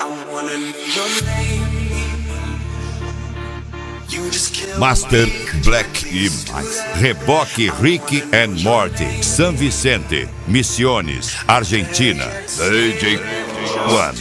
Master Black e mais. Reboque Rick and Morty, San Vicente, Misiones, Argentina. DJ One.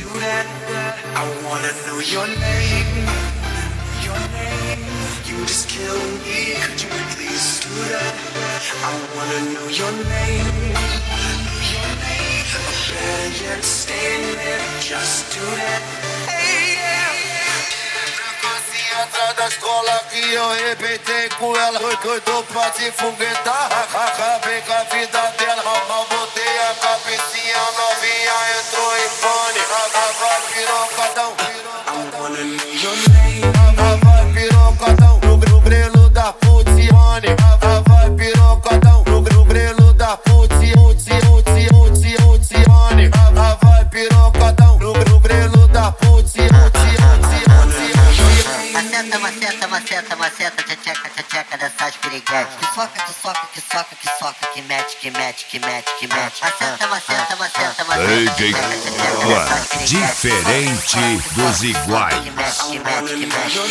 Atrás da escola que eu arrebentei com ela. Doido pra se foguetar. Acabei com a vida dela. Mal botei a cabecinha novinha. Entrou em pane. Vai pirocadão. Vai pirocadão. No grelo da putiane. Vai pirocadão. No grelo da putiane. Vai pirocadão. No grelo da putiane. Maceta, tcheca dessas piriguetes. Que soca, que mete. Maceta. DJ One. Diferente dos iguais. Que mete.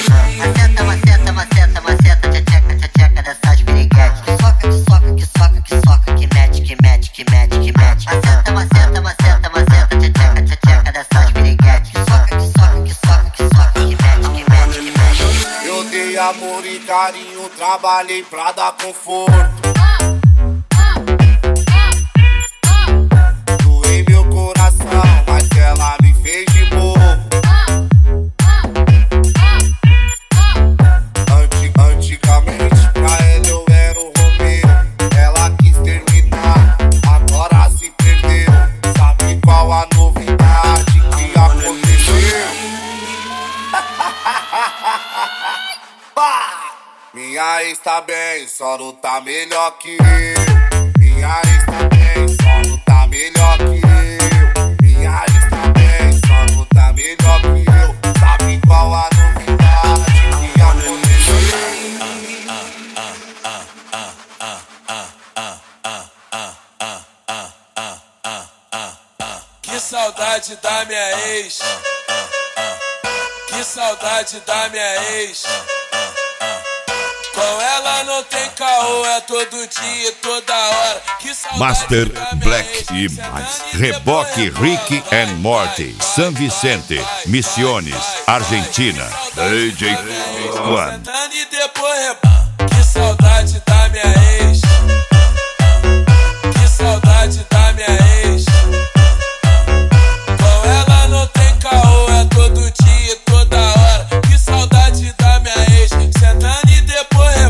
Maceta, tcheca dessas piriguetes. Que soca, que mete. Maceta, tcheca dessas piriguetes. Que soca, que mete. Eu dei amor e carinho, trabalhei pra dar conforto. Doei meu coração, mas ela me fez de bobo. Antigamente pra ela eu era o Romeu. Ela quis terminar, agora se perdeu. Sabe qual a novidade que aconteceu? Minha ex tá bem, só não tá melhor que eu. Minha ex tá bem, só não tá melhor que eu. Minha ex tá bem, só não tá melhor que eu. Sabe qual a novidade que aconteceu? Que saudade da minha ex. Que saudade da minha ex. Com ela não tem caô, é todo dia, toda hora. Que Master Black e mais. Reboque Rick and Morty, San Vicente, Misiones, Argentina. DJ One. E depois que saudade da minha ex. Que saudade da minha ex. Com ela não tem caô, é todo dia, toda hora. Que saudade da minha ex. Sentando e depois